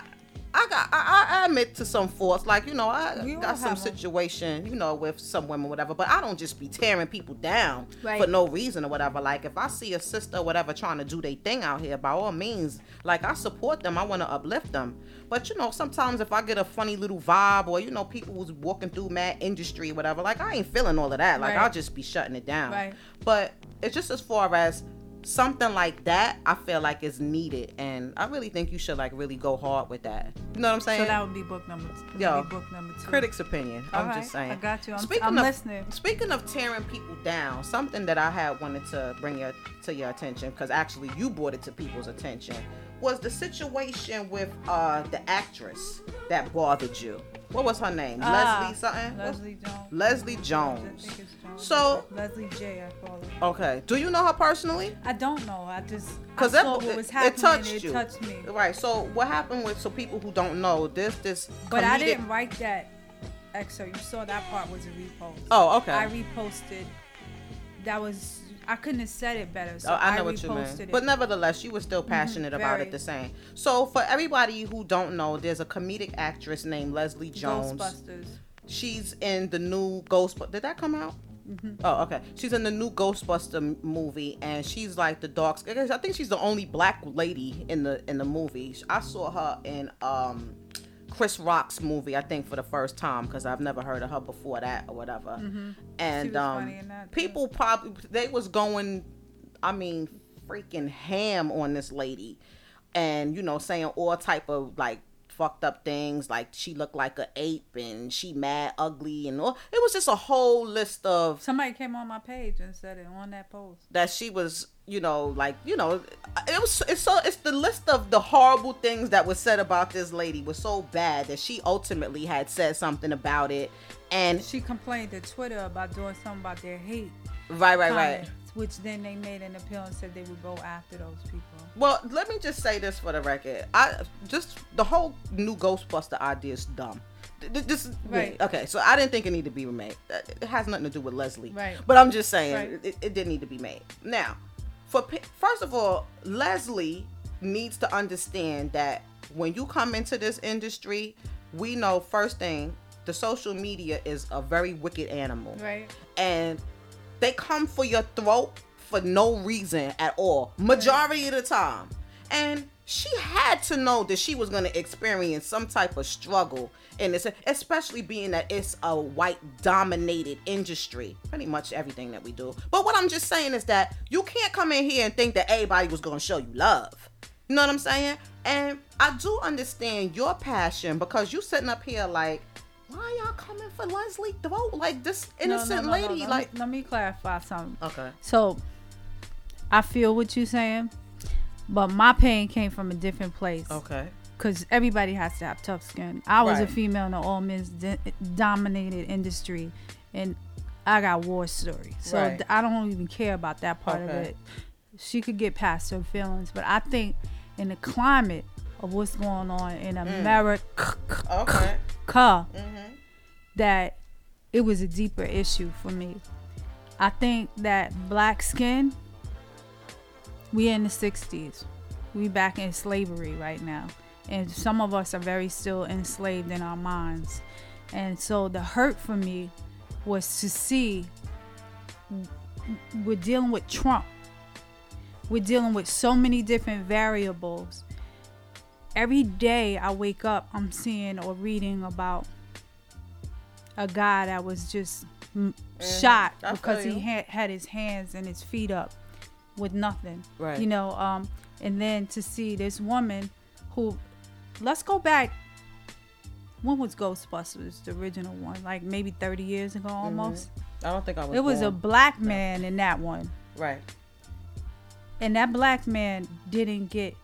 I admit to some faults, like, you know, I We all got some have 'em. situation, you know, with some women, whatever, but I don't just be tearing people down Right. for no reason or whatever. Like, if I see a sister or whatever trying to do their thing out here, by all means, like, I support them. I want to uplift them. But, you know, sometimes if I get a funny little vibe, or, you know, people who's walking through mad industry, whatever, like, I ain't feeling all of that. Like, Right. I'll just be shutting it down. Right. But it's just as far as something like that, I feel like is needed, and I really think you should, like, really go hard with that. You know what I'm saying? So that would be book number two. Yo, book number 2. Critics' opinion. All I'm right, just saying. I got you. I'm Speaking I'm of, listening. Speaking of tearing people down, something that I had wanted to bring to your attention, because actually you brought it to people's attention, was the situation with the actress that bothered you. What was her name? Leslie something? Leslie Jones. Leslie I Jones. think it's Jones. So- Leslie J. I call her. Okay. Do you know her personally? I don't know. I just Because saw what was happening. it touched It you. touched me. Right. So what happened with, so people who don't know, this But I comedic- didn't write that excerpt. You saw that part was a repost. Oh, okay. I reposted. That was, I couldn't have said it better. So I know what you mean. reposted it. But nevertheless, you were still passionate about very. it the same. So for everybody who don't know, there's a comedic actress named Leslie Jones. Ghostbusters. She's in the new Ghostbusters. Did that come out? Oh, okay. She's in the new Ghostbuster movie, and she's like the dark. I think she's the only black lady in the movie. I saw her in Chris Rock's movie, I think, for the first time, because I've never heard of her before that or whatever. And She was funny in that, too. people probably, they was going, I mean, freaking ham on this lady, and, you know, saying all type of, like, fucked up things, like she looked like an ape and she mad ugly and all. It was just a whole list of Somebody came on my page and said it on that post. that she was, you know, like, you know, it's the list of the horrible things that was said about this lady was so bad that she ultimately had said something about it. And She complained to Twitter about doing something about their hate right. comments, which then they made an appeal and said they would go after those people. Well, let me just say this for the record. The whole new Ghostbuster idea is dumb. This is Right. Okay, so I didn't think it needed to be remade. It has nothing to do with Leslie. Right. But I'm just saying, Right. it didn't need to be made. Now, first of all, Leslie needs to understand that when you come into this industry, we know, first thing, the social media is a very wicked animal. Right. And they come for your throat for no reason at all, majority of the time. And she had to know that she was going to experience some type of struggle in this, especially being that it's a white dominated industry, pretty much everything that we do. But what I'm just saying is that you can't come in here and think that everybody was going to show you love. You know what I'm saying? And I do understand your passion, because you sitting up here like, why y'all coming for Leslie throat? Like, this innocent lady, no. like. Let me clarify something. Okay. So, I feel what you're saying, but my pain came from a different place. Okay. because everybody has to have tough skin. I was a Right. female in an all men's dominated industry, and I got war stories. So Right. I don't even care about that part of Okay. it. She could get past her feelings, but I think in the climate of what's going on in America, Okay. that it was a deeper issue for me. I think that black skin, we in the 60s. We back in slavery right now. And some of us are very still enslaved in our minds. And so the hurt for me was to see we're dealing with Trump. We're dealing with so many different variables. Every day I wake up, I'm seeing or reading about a guy that was just shot I because feel he you. had his hands and his feet up with nothing. Right. You know, and then to see this woman who, let's go back. When was Ghostbusters, the original one? Like maybe 30 years ago almost? I don't think I was It was a born. black man in that one. Right. And that black man didn't get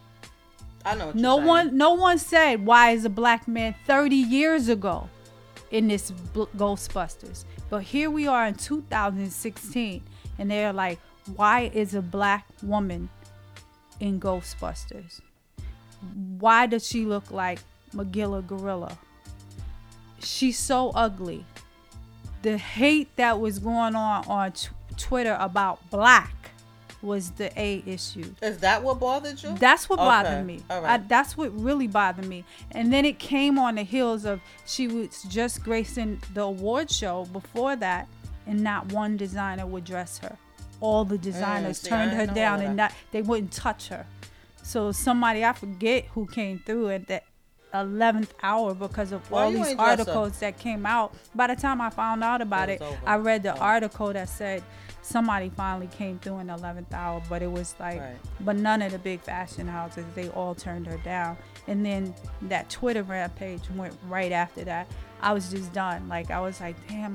I know what no you're saying. no one said why is a black man 30 years ago in this Ghostbusters. But here we are in 2016 and they're like, why is a black woman in Ghostbusters? Why does she look like Magilla Gorilla? She's so ugly. The hate that was going on Twitter about black was the A issue. Is that what bothered you? That's what Okay. bothered me. All right. That's what really bothered me. And then it came on the heels of she was just gracing the award show before that, and not one designer would dress her. All the designers see, turned I her didn't know down, all and that. they wouldn't touch her. So somebody, I forget who came through at the 11th hour because of Why all you these ain't dress her? articles that came out. By the time I found out about It it, was over. I read the Oh. article that said somebody finally came through in the 11th hour, but it was like, Right. but none of the big fashion houses, they all turned her down. And then that Twitter rampage went right after that. I was just done. Like, I was like, damn,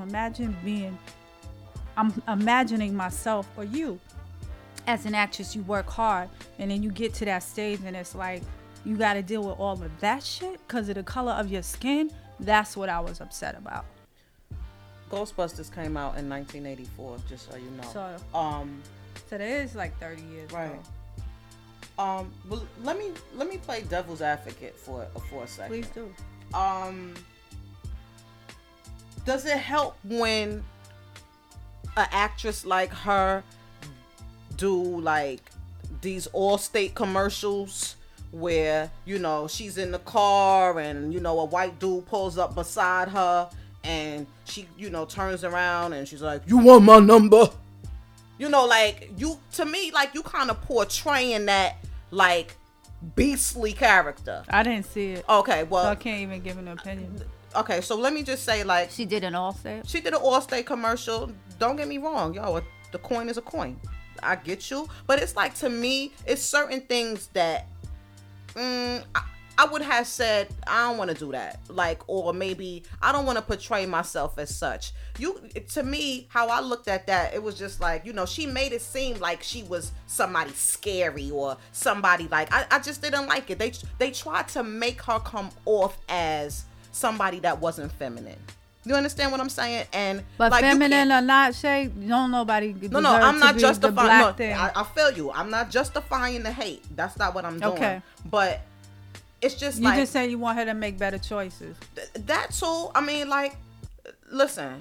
I'm imagining myself or you as an actress. You work hard and then you get to that stage and it's like, you got to deal with all of that shit because of the color of your skin. That's what I was upset about. Ghostbusters came out in 1984, just so you know. So that is like 30 years Right. ago. Well, let me play devil's advocate for a second. Please do. Does it help when an actress like her do like these Allstate commercials where, you know, she's in the car and, you know, a white dude pulls up beside her and she, you know, turns around and she's like, "You want my number?" You know, like, you, to me, like, you kind of portraying that, like, beastly character. I didn't see it. Okay, well, So I can't even give an opinion. okay, so let me just say, like, She did an Allstate. she did an Allstate commercial. Don't get me wrong, yo, the coin is a coin. I get you, but it's like, to me, it's certain things that I would have said, I don't want to do that. Like, or maybe I don't want to portray myself as such. To me, how I looked at that, it was just like, you know, she made it seem like she was somebody scary or somebody like, I just didn't like it. They tried to make her come off as somebody that wasn't feminine. You understand what I'm saying? And But like, feminine or not, Shay, don't nobody no, I'm not justifying. No, thing. I feel you. I'm not justifying the hate. That's not what I'm doing. Okay. But it's just You like just saying you want her to make better choices. that too. I mean, like, listen.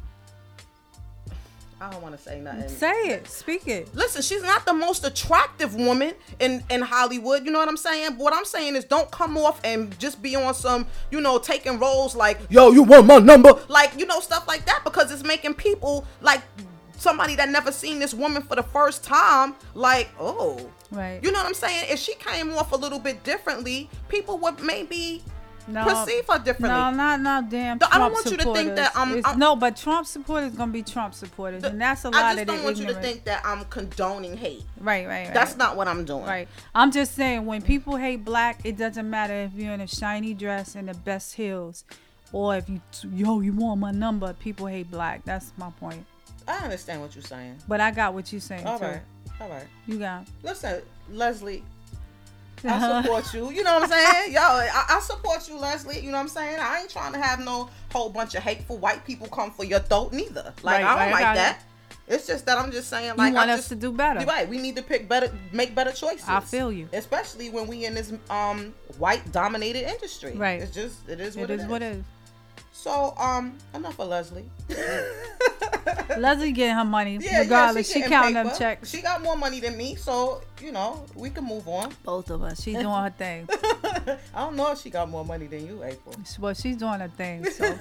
I don't want to say nothing. Say it. Speak it. Listen, she's not the most attractive woman in Hollywood. You know what I'm saying? What I'm saying is, don't come off and just be on some, you know, taking roles like, "Yo, you want my number?" Like, you know, stuff like that, because it's making people, like, somebody that never seen this woman for the first time, like, oh. Right. You know what I'm saying? If she came off a little bit differently, people would maybe No, perceive her differently. no, damn. I don't Trump want you to think that supporters. No, but Trump supporters gonna be Trump supporters, and that's a lot I of just the don't want you to ignorance. think that I'm condoning hate. Right. That's not what I'm doing. Right. I'm just saying, when people hate black, it doesn't matter if you're in a shiny dress and the best heels, or if you want my number. People hate black. That's my point. I understand what you're saying. But I got what you're saying All too. right. You got. Listen, Leslie, I support you. You know what I'm saying? Yo, I support you, Leslie. You know what I'm saying? I ain't trying to have no whole bunch of hateful white people come for your throat neither. Like, I don't like that. It's just that I'm just saying, like, you want us to do better. You're right. We need to make better choices. I feel you. Especially when we in this white dominated industry. Right. It is what it is. So, enough of Leslie. Leslie getting her money. Regardless, she counting them checks. She got more money than me, so, we can move on. Both of us. She's doing her thing. I don't know if she got more money than you, April. Well, she's doing her thing, so.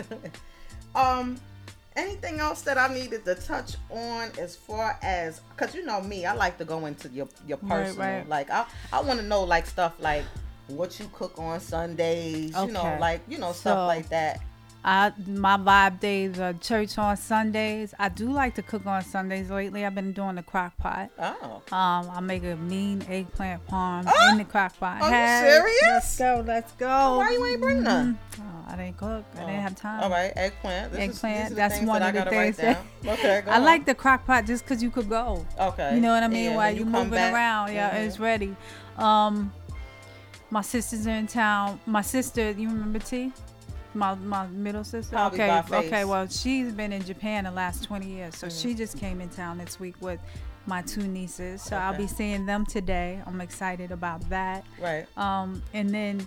Anything else that I needed to touch on as far as, because you know me, I like to go into your personal. Right. Like, I want to know, like, stuff like what you cook on Sundays, okay. Stuff like that. My vibe days are church on Sundays. I do like to cook on Sundays lately. I've been doing the crock pot. Oh. I make a mean eggplant parm in the crock pot. Are you serious? Let's go. Why you ain't bring none? Oh, I didn't cook. I didn't have time. All right, eggplant. That's one of the things that okay, go I on. like the crock pot just because you could go. Okay. You know what I mean? Yeah, While you moving back. around. Yeah, it's ready. My sisters are in town. My sister, you remember T? My middle sister. Probably by face. Okay. Well, she's been in Japan the last 20 years, so she just came in town this week with my two nieces. So I'll be seeing them today. I'm excited about that. Right. And then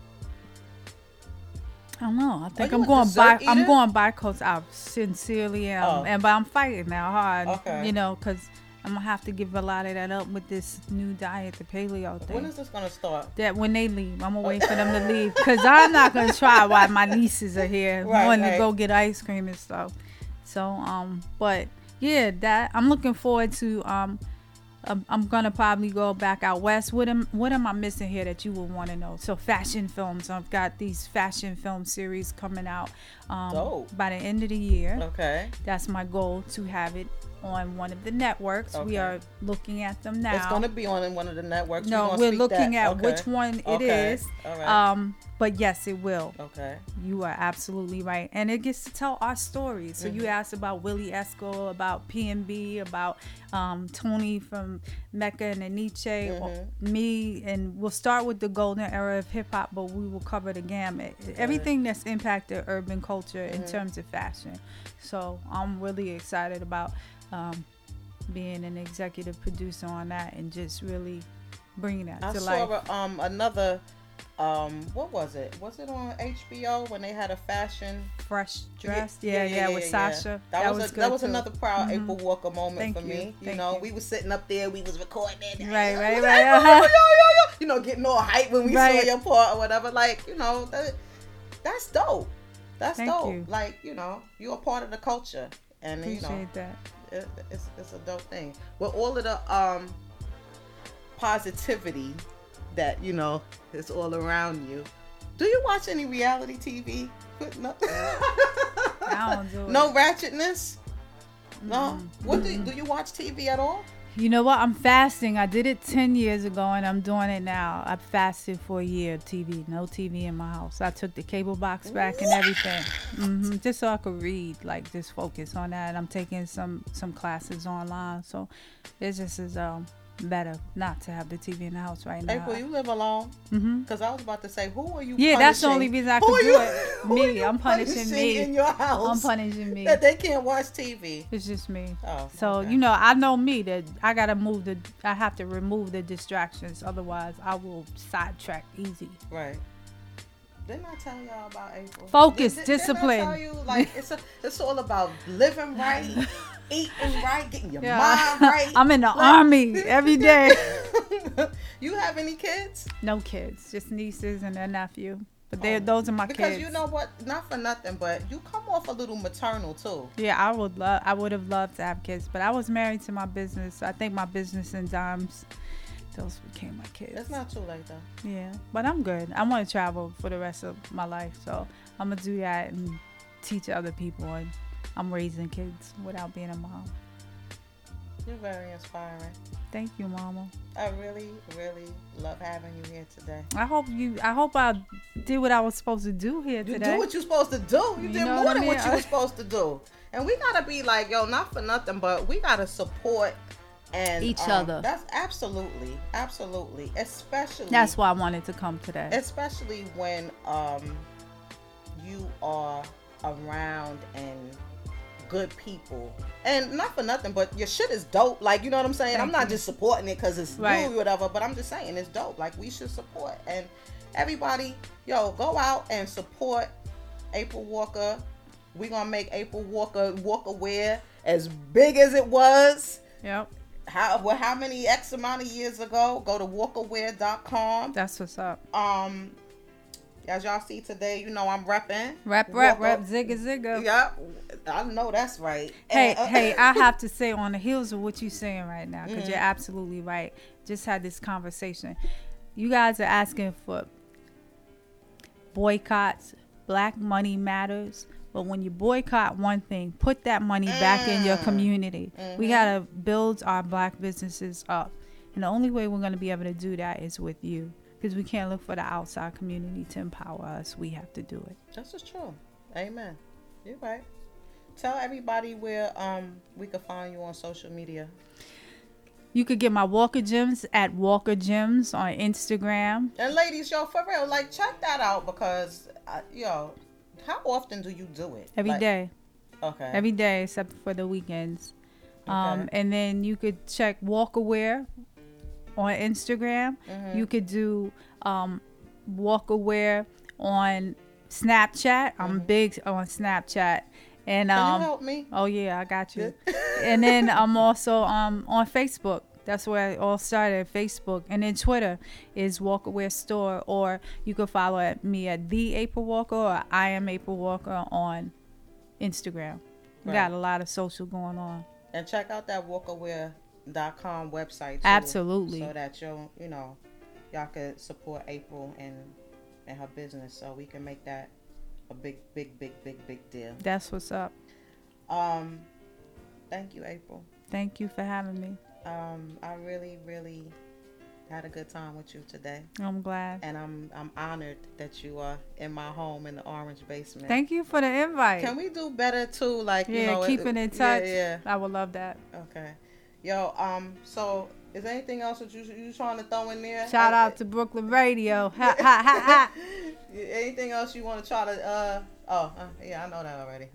I don't know. I think I'm going by because I sincerely am, but I'm fighting now hard. Okay. Because I'm gonna have to give a lot of that up with this new diet, the paleo thing. When is this gonna start? That when they leave, I'm gonna wait for them to leave because I'm not gonna try while my nieces are here, wanting to go get ice cream and stuff. So, but yeah, that I'm looking forward to. I'm gonna probably go back out west. What am I missing here that you would want to know? So fashion films. I've got these fashion film series coming out by the end of the year. Okay. That's my goal, to have it on one of the networks. We are looking at them now. It's going to be on one of the networks. No, we're looking at which one it is. All right. But yes, it will. Okay. You are absolutely right. And it gets to tell our stories. So you asked about Willie Esco, about PNB, about Tony from Mecca and Aniche, me, and we'll start with the golden era of hip hop, but we will cover the gamut. Everything that's impacted urban culture in terms of fashion. So I'm really excited about being an executive producer on that and just really bringing that to life. I saw another, what was it? Was it on HBO when they had a fashion Fresh Dress? Yeah, with Sasha. That was good another proud April Walker moment Thank for me. you. We was sitting up there, we was recording it. Right. Getting all hype when we saw your part or whatever. Like, that's dope. That's dope. You. Like, you're a part of the culture. And, Appreciate that. It's a dope thing. With all of the positivity that, is all around you, do you watch any reality TV? No. I don't do it. No ratchetness? No? What do you watch TV at all? You know what? I'm fasting. I did it 10 years ago and I'm doing it now. I fasted for a year. No TV in my house. I took the cable box back and everything. Just so I could read, just focus on that. I'm taking some classes online. So it just is better not to have the TV in the house right now. April, you live alone? Because I was about to say, who are you punishing? Yeah, that's the only reason I could do it. Me. I'm punishing me. In your house? I'm punishing me. That they can't watch TV. It's just me. Oh, so, okay. I know me that I got to I have to remove the distractions. Otherwise, I will sidetrack easy. Right. Didn't I tell y'all about April? Focus, discipline. Didn't I tell you, it's all about living right, eating right, getting your mind right. I'm in the army every day. You have any kids? No kids, just nieces and a nephew. But those are my kids. Because you know what? Not for nothing, but you come off a little maternal too. Yeah, I would have loved to have kids, but I was married to my business. I think my business and dimes, those became my kids. It's not too late though. Yeah, but I'm good. I want to travel for the rest of my life, so I'm gonna do that and teach other people. And I'm raising kids without being a mom. You're very inspiring. Thank you, Mama. I really, really love having you here today. I hope I did what I was supposed to do here today. You do what you're supposed to do. You did more than what you were supposed to do. And we gotta be like, not for nothing, but we gotta support and each other. That's absolutely, especially. That's why I wanted to come today. Especially when you are around and good people, and not for nothing, but your shit is dope. Like, you know what I'm saying? I'm not just supporting it because it's new or whatever, but I'm just saying it's dope. Like, we should support, and everybody, go out and support April Walker. We're gonna make April Walker Walker-Wear as big as it was. Yep. How many X amount of years ago? Go to walkerwear.com. That's what's up. As y'all see today, I'm repping. Rep, zigga, zigga. Yep, I know that's right. Hey, I have to say, on the heels of what you're saying right now, because you're absolutely right. Just had this conversation. You guys are asking for boycotts. Black money matters. But when you boycott one thing, put that money back in your community. We got to build our black businesses up. And the only way we're going to be able to do that is with you. Because we can't look for the outside community to empower us. We have to do it. This is true. Amen. You're right. Tell everybody where we can find you on social media. You could get my Walker Gems at Walker Gems on Instagram. And ladies, for real, check that out because, how often do you do it? Every day. Okay. Every day except for the weekends. Okay. And then you could check Walker-Wear on Instagram. You could do Walker-Wear on Snapchat. I'm big on Snapchat. And can you help me? Oh yeah, I got you. And then I'm also on Facebook. That's where it all started, Facebook. And then Twitter is Walker-Wear Store, or you can follow me at The April Walker or I Am April Walker on Instagram. We got a lot of social going on. And check out that walkerwear.com website too, absolutely, so that y'all can support April and her business, so we can make that a big deal. That's what's up. Thank you, April. Thank you for having me. I really had a good time with you today. I'm glad. And I'm honored that you are in my home in the Orange Basement. Thank you for the invite. Can we do better too? Keeping in touch. Yeah. I would love that. Okay. So is there anything else that you trying to throw in there? Shout out to Brooklyn Radio. Ha ha ha ha. Anything else you want to try to yeah, I know that already.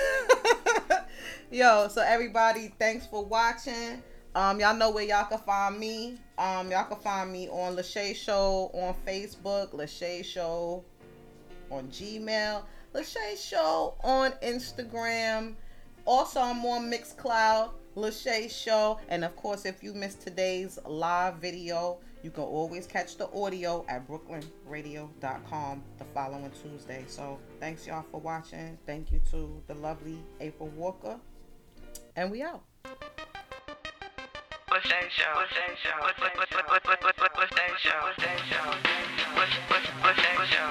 So everybody, thanks for watching. Y'all know where y'all can find me. Y'all can find me on Lachey Show on Facebook, Lachey Show on Gmail, Lachey Show on Instagram. Also, I'm on Mixcloud, Lachey Show. And of course, if you missed today's live video, you can always catch the audio at brooklynradio.com the following Tuesday. So thanks y'all for watching. Thank you to the lovely April Walker. And we out. Lachey Show. Lachey Show. Lachey Show. Lachey Show.